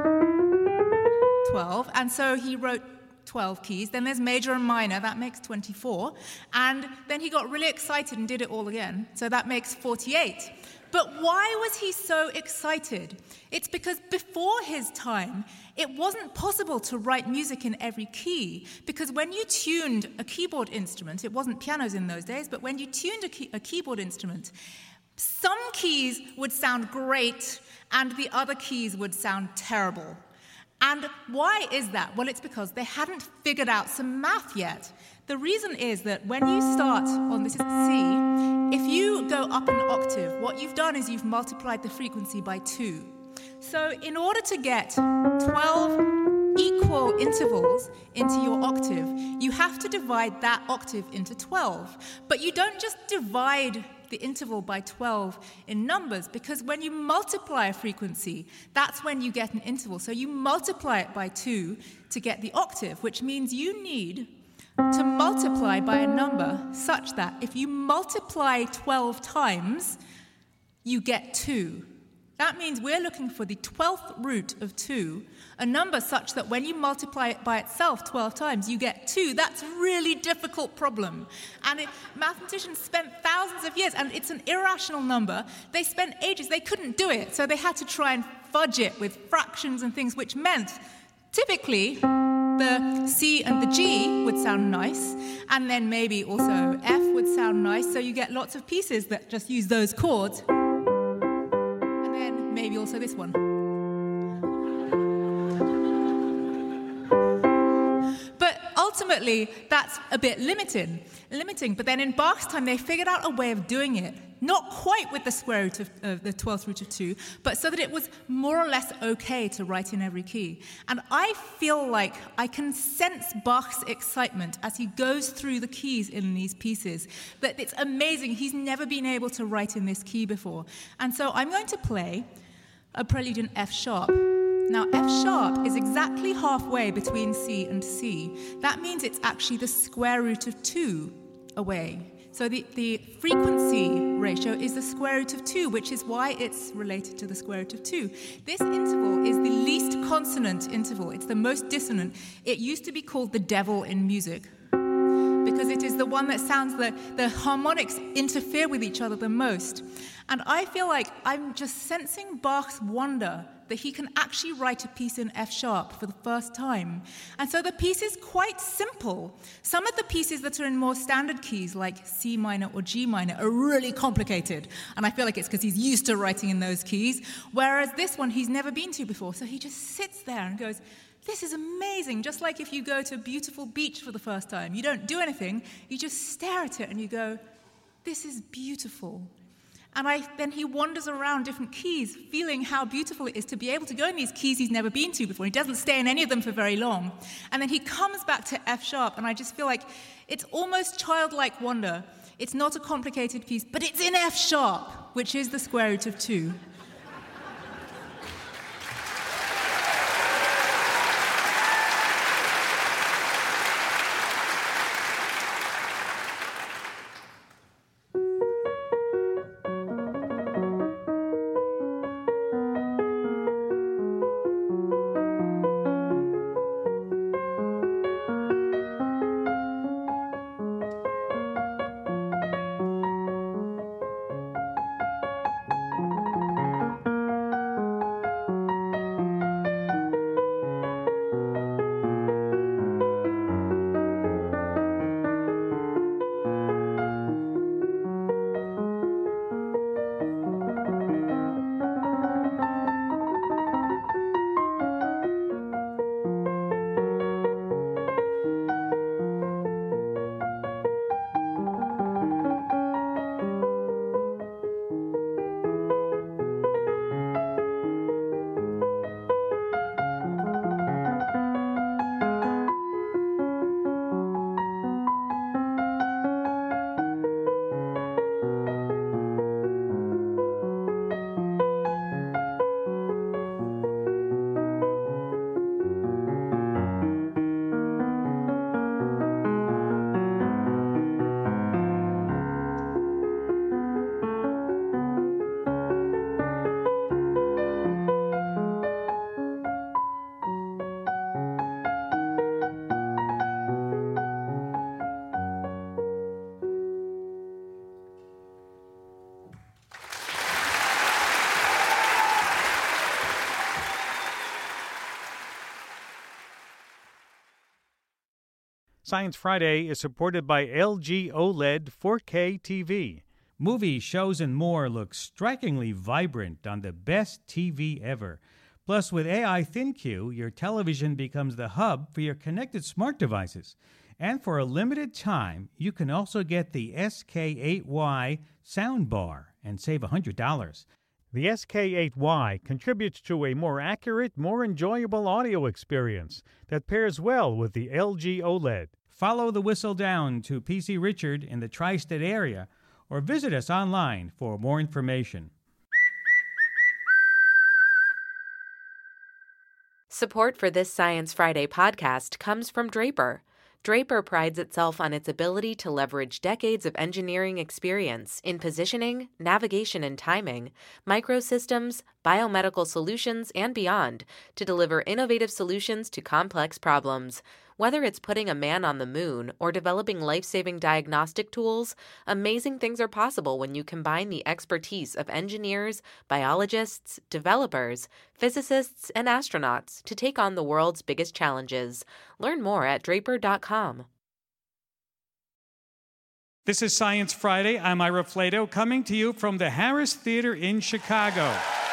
twelve, and so he wrote twelve keys. Then there's major and minor, that makes twenty-four, and then he got really excited and did it all again, so that makes forty-eight. But why was he so excited? It's because before his time, it wasn't possible to write music in every key, because when you tuned a keyboard instrument, it wasn't pianos in those days, but when you tuned a, key, a keyboard instrument, some keys would sound great and the other keys would sound terrible. And why is that? Well, it's because they hadn't figured out some math yet. The reason is that when you start on, this is C, if you go up an octave, what you've done is you've multiplied the frequency by two. So in order to get twelve equal intervals into your octave, you have to divide that octave into twelve. But you don't just divide the interval by twelve in numbers, because when you multiply a frequency, that's when you get an interval. So you multiply it by two to get the octave, which means you need to multiply by a number such that if you multiply twelve times, you get two. That means we're looking for the twelfth root of two, a number such that when you multiply it by itself twelve times, you get two. That's a really difficult problem. And it, mathematicians spent thousands of years, and it's an irrational number. They spent ages. They couldn't do it, so they had to try and fudge it with fractions and things, which meant typically the C and the G would sound nice, and then maybe also F would sound nice, so you get lots of pieces that just use those chords. Maybe also this one. But ultimately, that's a bit limiting. limiting. But then in Bach's time, they figured out a way of doing it, not quite with the square root of uh, the twelfth root of two, but so that it was more or less okay to write in every key. And I feel like I can sense Bach's excitement as he goes through the keys in these pieces, that it's amazing. He's never been able to write in this key before. And so I'm going to play a prelude in F sharp. Now, F sharp is exactly halfway between C and C. That means it's actually the square root of two away. So the, the frequency ratio is the square root of two, which is why it's related to the square root of two. This interval is the least consonant interval. It's the most dissonant. It used to be called the devil in music, because it is the one that sounds, the, the harmonics interfere with each other the most. And I feel like I'm just sensing Bach's wonder that he can actually write a piece in F sharp for the first time. And so the piece is quite simple. Some of the pieces that are in more standard keys, like C minor or G minor, are really complicated. And I feel like it's because he's used to writing in those keys, whereas this one he's never been to before. So he just sits there and goes, this is amazing. Just like if you go to a beautiful beach for the first time. You don't do anything, you just stare at it and you go, this is beautiful. And I, then he wanders around different keys, feeling how beautiful it is to be able to go in these keys he's never been to before. He doesn't stay in any of them for very long. And then he comes back to F sharp, and I just feel like it's almost childlike wonder. It's not a complicated piece, but it's in F sharp, which is the square root of two. Science Friday is supported by L G OLED four K T V. Movies, shows, and more look strikingly vibrant on the best T V ever. Plus, with A I ThinQ, your television becomes the hub for your connected smart devices. And for a limited time, you can also get the S K eight Y soundbar and save one hundred dollars. The S K eight Y contributes to a more accurate, more enjoyable audio experience that pairs well with the L G OLED. Follow the whistle down to P C Richard in the tri-state area or visit us online for more information. Support for this Science Friday podcast comes from Draper. Draper prides itself on its ability to leverage decades of engineering experience in positioning, navigation and timing, microsystems, biomedical solutions, and beyond to deliver innovative solutions to complex problems. Whether it's putting a man on the moon or developing life-saving diagnostic tools, amazing things are possible when you combine the expertise of engineers, biologists, developers, physicists, and astronauts to take on the world's biggest challenges. Learn more at draper dot com. This is Science Friday. I'm Ira Flato, coming to you from the Harris Theater in Chicago.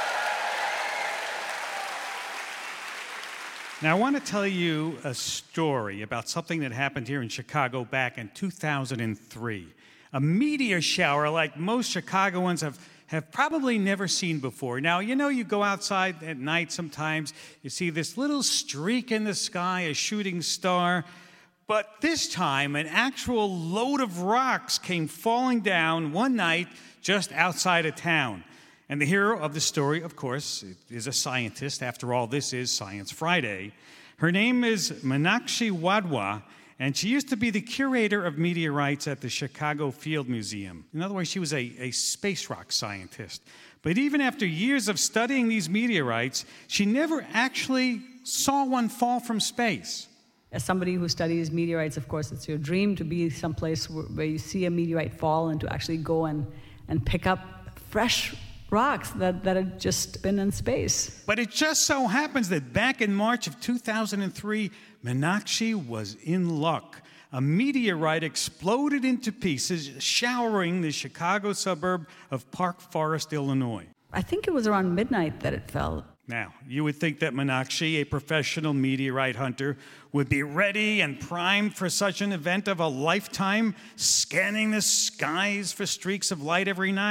Now, I want to tell you a story about something that happened here in Chicago back in two thousand three. A meteor shower like most Chicagoans have, have probably never seen before. Now, you know, you go outside at night sometimes, you see this little streak in the sky, a shooting star. But this time, an actual load of rocks came falling down one night just outside of town. And the hero of the story, of course, is a scientist. After all, this is Science Friday. Her name is Meenakshi Wadhwa, and she used to be the curator of meteorites at the Chicago Field Museum. In other words, she was a, a space rock scientist. But even after years of studying these meteorites, she never actually saw one fall from space. As somebody who studies meteorites, of course, it's your dream to be someplace where, where you see a meteorite fall and to actually go and, and pick up fresh rocks that, that had just been in space. But it just so happens that back in March of two thousand three, Meenakshi was in luck. A meteorite exploded into pieces, showering the Chicago suburb of Park Forest, Illinois. I think it was around midnight that it fell. Now, you would think that Meenakshi, a professional meteorite hunter, would be ready and primed for such an event of a lifetime, scanning the skies for streaks of light every night.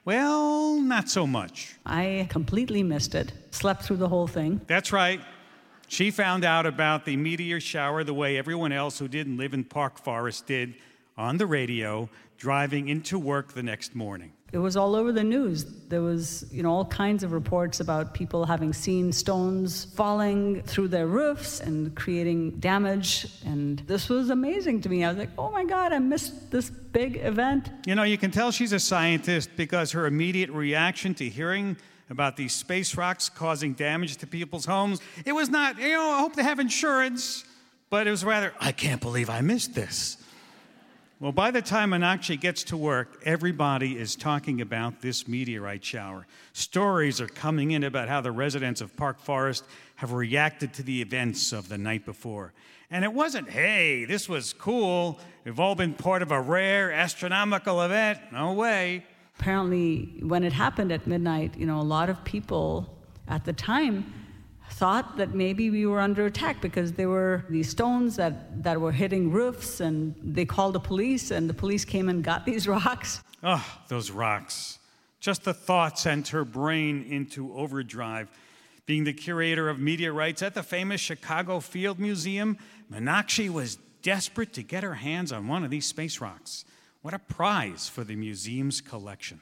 Well, not so much. I completely missed it. Slept through the whole thing. That's right. She found out about the meteor shower the way everyone else who didn't live in Park Forest did, on the radio, driving into work the next morning. It was all over the news. There was, you know, all kinds of reports about people having seen stones falling through their roofs and creating damage. And this was amazing to me. I was like, oh my God, I missed this big event. You know, you can tell she's a scientist because her immediate reaction to hearing about these space rocks causing damage to people's homes, it was not, you know, I hope they have insurance, but it was rather, I can't believe I missed this. Well, by the time Meenakshi gets to work, everybody is talking about this meteorite shower. Stories are coming in about how the residents of Park Forest have reacted to the events of the night before. And it wasn't, hey, this was cool. We've all been part of a rare astronomical event. No way. Apparently, when it happened at midnight, you know, a lot of people at the time thought that maybe we were under attack because there were these stones that, that were hitting roofs, and they called the police, and the police came and got these rocks. Oh, those rocks. Just the thought sent her brain into overdrive. Being the curator of meteorites at the famous Chicago Field Museum, Meenakshi was desperate to get her hands on one of these space rocks. What a prize for the museum's collection.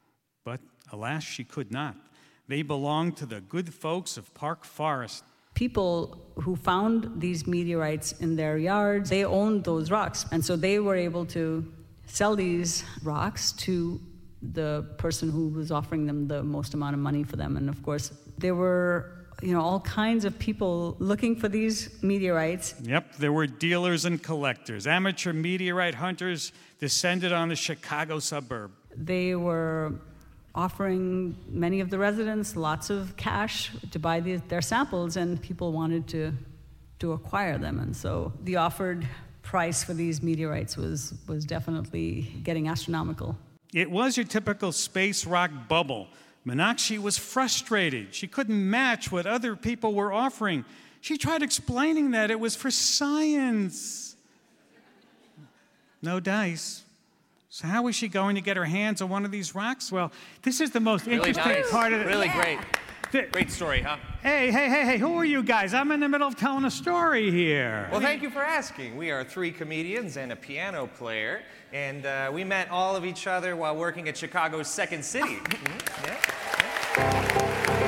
But alas, she could not. They belonged to the good folks of Park Forest. People who found these meteorites in their yards, they owned those rocks. And so they were able to sell these rocks to the person who was offering them the most amount of money for them. And of course, there were, you know, all kinds of people looking for these meteorites. Yep, there were dealers and collectors. Amateur meteorite hunters descended on the Chicago suburb. They were offering many of the residents lots of cash to buy these, their samples, and people wanted to to acquire them. And so the offered price for these meteorites was was definitely getting astronomical. It was your typical space rock bubble. Meenakshi was frustrated. She couldn't match what other people were offering. She tried explaining that it was for science. No dice. So how was she going to get her hands on one of these rocks? Well, this is the most really interesting nice. part of it. Really great. Great story, huh? Hey, hey, hey, hey, who are you guys? I'm in the middle of telling a story here. Well, thank you for asking. We are three comedians and a piano player, and uh, we met all of each other while working at Chicago's Second City. Mm-hmm. Yeah.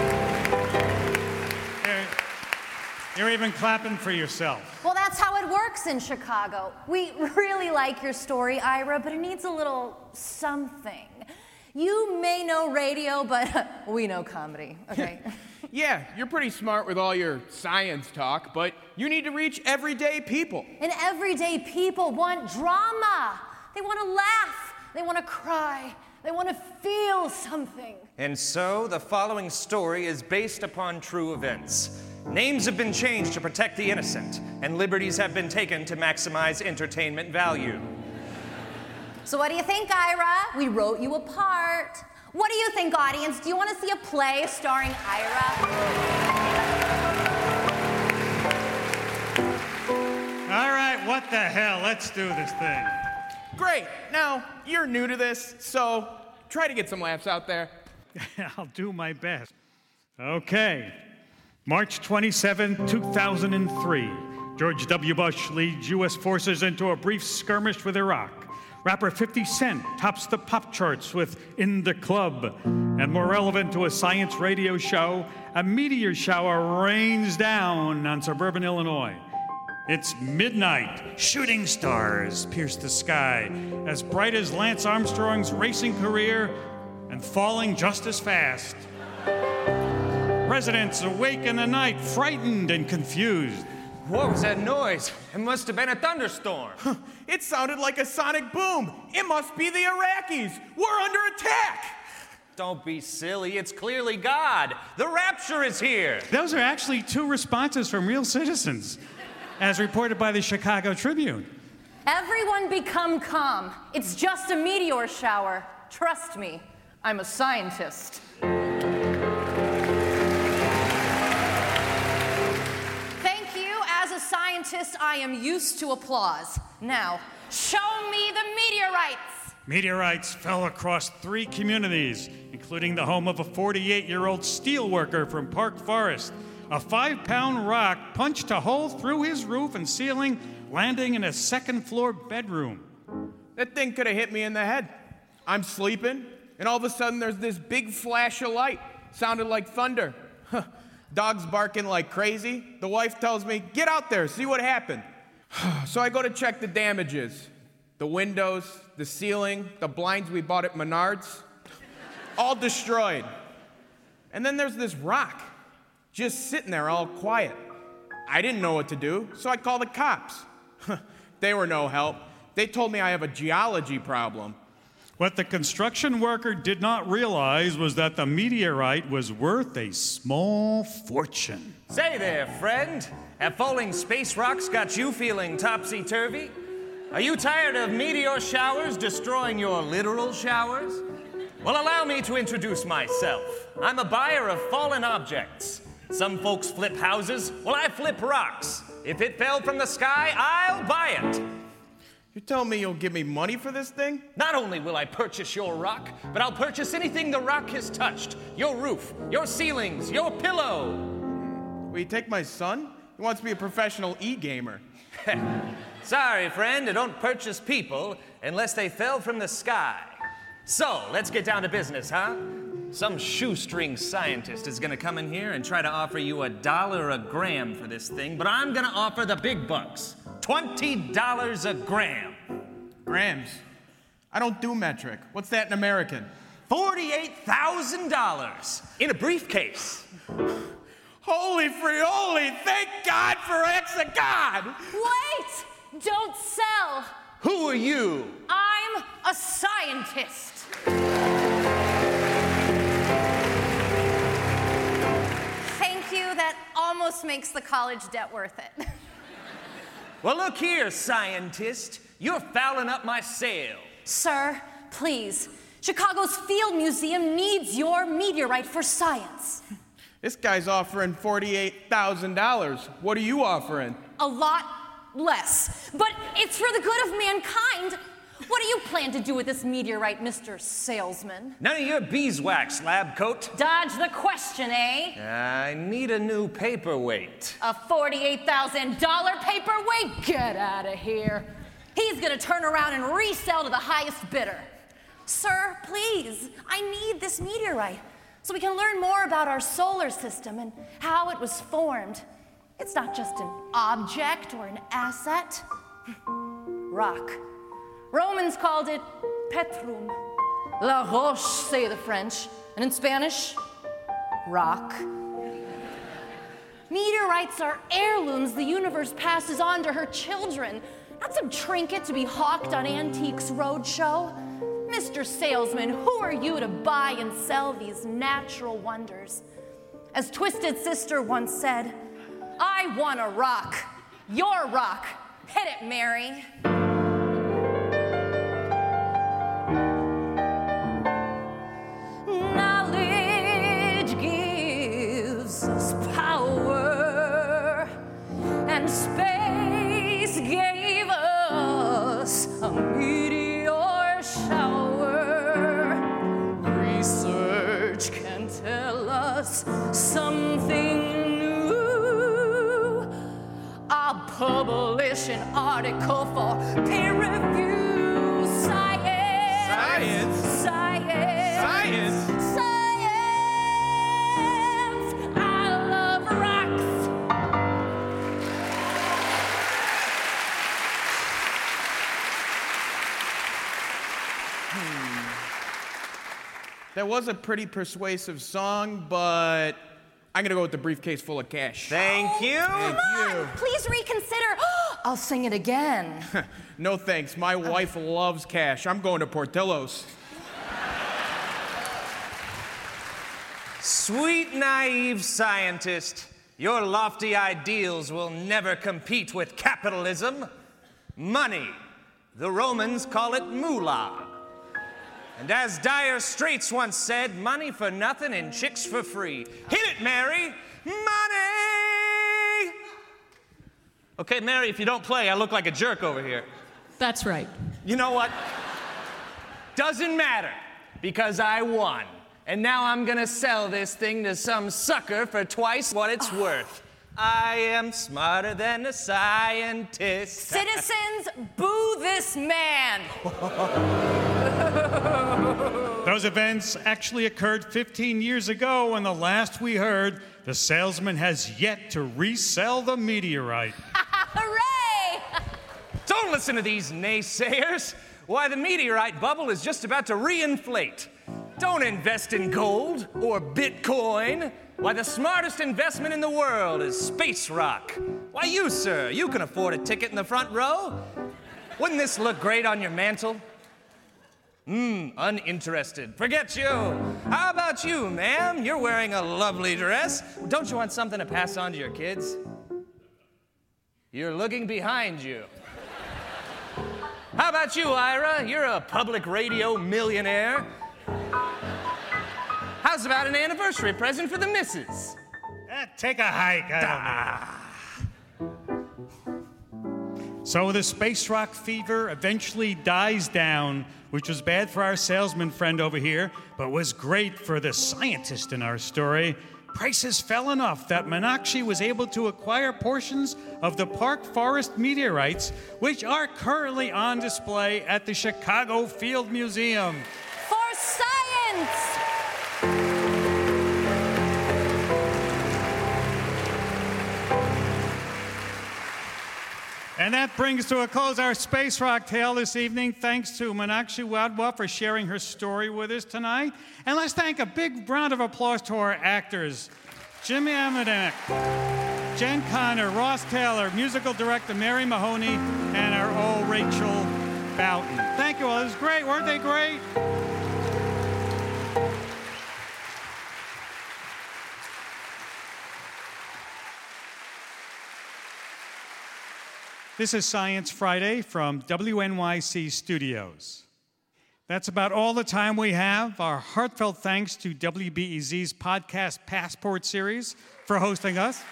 You're even clapping for yourself. Well, that's how it works in Chicago. We really like your story, Ira, but it needs a little something. You may know radio, but we know comedy, okay? Yeah, you're pretty smart with all your science talk, but you need to reach everyday people. And everyday people want drama. They want to laugh. They want to cry. They want to feel something. And so, the following story is based upon true events. Names have been changed to protect the innocent, and liberties have been taken to maximize entertainment value. So what do you think, Ira? We wrote you a part. What do you think, audience? Do you want to see a play starring Ira? All right, what the hell? Let's do this thing. Great. Now, you're new to this, so try to get some laughs out there. I'll do my best. Okay. March twenty-seventh, two thousand three. George W. Bush leads U S forces into a brief skirmish with Iraq. Rapper fifty Cent tops the pop charts with In the Club. And more relevant to a science radio show, a meteor shower rains down on suburban Illinois. It's midnight. Shooting stars pierce the sky, as bright as Lance Armstrong's racing career and falling just as fast. Residents awake in the night, frightened and confused. What was that noise? It must have been a thunderstorm. It sounded like a sonic boom. It must be the Iraqis. We're under attack. Don't be silly. It's clearly God. The rapture is here. Those are actually two responses from real citizens, as reported by the Chicago Tribune. Everyone become calm. It's just a meteor shower. Trust me, I'm a scientist. Scientist, I am used to applause. Now, show me the meteorites. Meteorites fell across three communities, including the home of a forty-eight-year-old steelworker from Park Forest. A five-pound rock punched a hole through his roof and ceiling, landing in a second-floor bedroom. That thing could have hit me in the head. I'm sleeping, and all of a sudden there's this big flash of light. Sounded like thunder. Dog's barking like crazy. The wife tells me, get out there, see what happened. So I go to check the damages. The windows, the ceiling, the blinds we bought at Menards, all destroyed. And then there's this rock, just sitting there all quiet. I didn't know what to do, so I called the cops. They were no help. They told me I have a geology problem. What the construction worker did not realize was that the meteorite was worth a small fortune. Say there, friend. Have falling space rocks got you feeling topsy-turvy? Are you tired of meteor showers destroying your literal showers? Well, allow me to introduce myself. I'm a buyer of fallen objects. Some folks flip houses. Well, I flip rocks. If it fell from the sky, I'll buy it. You're telling me you'll give me money for this thing? Not only will I purchase your rock, but I'll purchase anything the rock has touched. Your roof, your ceilings, your pillow. Will you take my son? He wants to be a professional e-gamer. Sorry, friend, I don't purchase people unless they fell from the sky. So, let's get down to business, huh? Some shoestring scientist is gonna come in here and try to offer you a dollar a gram for this thing, but I'm gonna offer the big bucks. twenty dollars a gram. Grams? I don't do metric. What's that in American? forty-eight thousand dollars in a briefcase. Holy frioli, thank God for Hexagon! Wait! Don't sell! Who are you? I'm a scientist. Thank you, that almost makes the college debt worth it. Well, look here, scientist. You're fouling up my sale. Sir, please. Chicago's Field Museum needs your meteorite for science. This guy's offering forty-eight thousand dollars. What are you offering? A lot less. But it's for the good of mankind. What do you plan to do with this meteorite, Mister Salesman? None of your beeswax, lab coat. Dodge the question, eh? I need a new paperweight. A forty-eight thousand dollars paperweight? Get out of here. He's gonna turn around and resell to the highest bidder. Sir, please, I need this meteorite so we can learn more about our solar system and how it was formed. It's not just an object or an asset. Rock. Romans called it Petrum. La roche, say the French. And in Spanish, rock. Meteorites are heirlooms the universe passes on to her children, not some trinket to be hawked on Antiques Roadshow. Mister Salesman, who are you to buy and sell these natural wonders? As Twisted Sister once said, I want a rock. Your rock. Hit it, Mary. Knowledge gives us power, and space gave us a meteor shower. Research can tell us something new. I'll publish an article for peer review. Science. Science? Science. Science? Science. I love rocks. That was a pretty persuasive song, but I'm gonna go with the briefcase full of cash. Thank you. Come on, please reconsider. I'll sing it again. No thanks. My wife loves cash. I'm going to Portillo's. Sweet, naive scientist, your lofty ideals will never compete with capitalism. Money. The Romans call it moolah. And as Dire Straits once said, money for nothing and chicks for free. Hit it, Mary! Money! Okay, Mary, if you don't play, I look like a jerk over here. That's right. You know what? Doesn't matter, because I won. And now I'm gonna sell this thing to some sucker for twice what it's worth. I am smarter than a scientist. Citizens, boo this man! Those events actually occurred fifteen years ago, and the last we heard, the salesman has yet to resell the meteorite. Hooray! Don't listen to these naysayers. Why, the meteorite bubble is just about to reinflate. Don't invest in gold or Bitcoin. Why, the smartest investment in the world is space rock. Why, you, sir, you can afford a ticket in the front row. Wouldn't this look great on your mantle? Hmm, uninterested. Forget you. How about you, ma'am? You're wearing a lovely dress. Don't you want something to pass on to your kids? You're looking behind you. How about you, Ira? You're a public radio millionaire. How's about an anniversary present for the missus? Eh, take a hike. I don't know. So the space rock fever eventually dies down, which was bad for our salesman friend over here, but was great for the scientist in our story. Prices fell enough that Meenakshi was able to acquire portions of the Park Forest meteorites, which are currently on display at the Chicago Field Museum. For science! And that brings to a close our Space Rock tale this evening. Thanks to Meenakshi Wadhwa for sharing her story with us tonight. And let's thank a big round of applause to our actors. Jimmy Amanek, Jen Connor, Ross Taylor, musical director Mary Mahoney, and our old Rachel Boughton. Thank you all. It was great. Weren't they great? This is Science Friday from W N Y C Studios. That's about all the time we have. Our heartfelt thanks to W B E Z's Podcast Passport series for hosting us.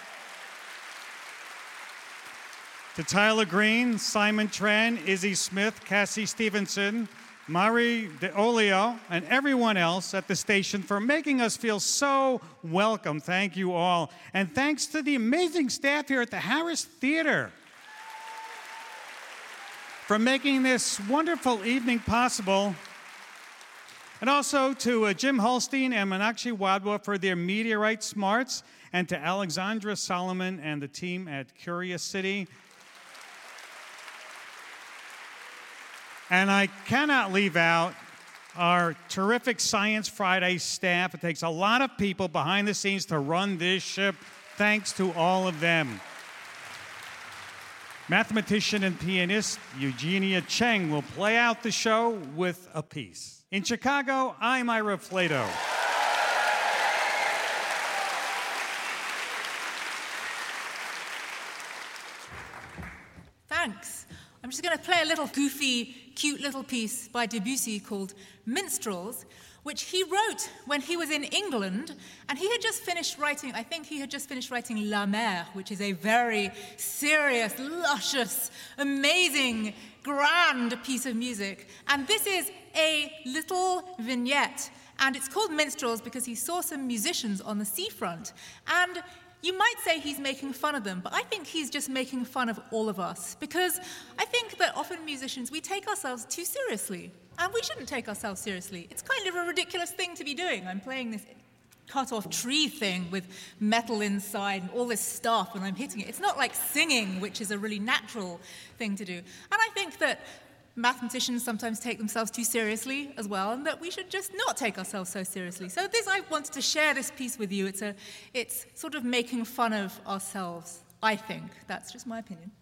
To Tyler Green, Simon Tran, Izzy Smith, Cassie Stevenson, Mari DeOlio, and everyone else at the station for making us feel so welcome. Thank you all. And thanks to the amazing staff here at the Harris Theater for making this wonderful evening possible. And also to uh, Jim Holstein and Meenakshi Wadhwa for their meteorite smarts, and to Alexandra Solomon and the team at Curious City. And I cannot leave out our terrific Science Friday staff. It takes a lot of people behind the scenes to run this ship. Thanks to all of them. Mathematician and pianist Eugenia Cheng will play out the show with a piece. In Chicago, I'm Ira Flato. Thanks. I'm just going to play a little goofy, cute little piece by Debussy called Minstrels, which he wrote when he was in England, and he had just finished writing, I think he had just finished writing La Mer, which is a very serious, luscious, amazing, grand piece of music. And this is a little vignette, and it's called Minstrels because he saw some musicians on the seafront, and you might say he's making fun of them, but I think he's just making fun of all of us, because I think that often musicians, we take ourselves too seriously. And we shouldn't take ourselves seriously. It's kind of a ridiculous thing to be doing. I'm playing this cut-off tree thing with metal inside and all this stuff, and I'm hitting it. It's not like singing, which is a really natural thing to do. And I think that mathematicians sometimes take themselves too seriously as well, and that we should just not take ourselves so seriously. So this, I wanted to share this piece with you. It's a, it's sort of making fun of ourselves, I think. That's just my opinion.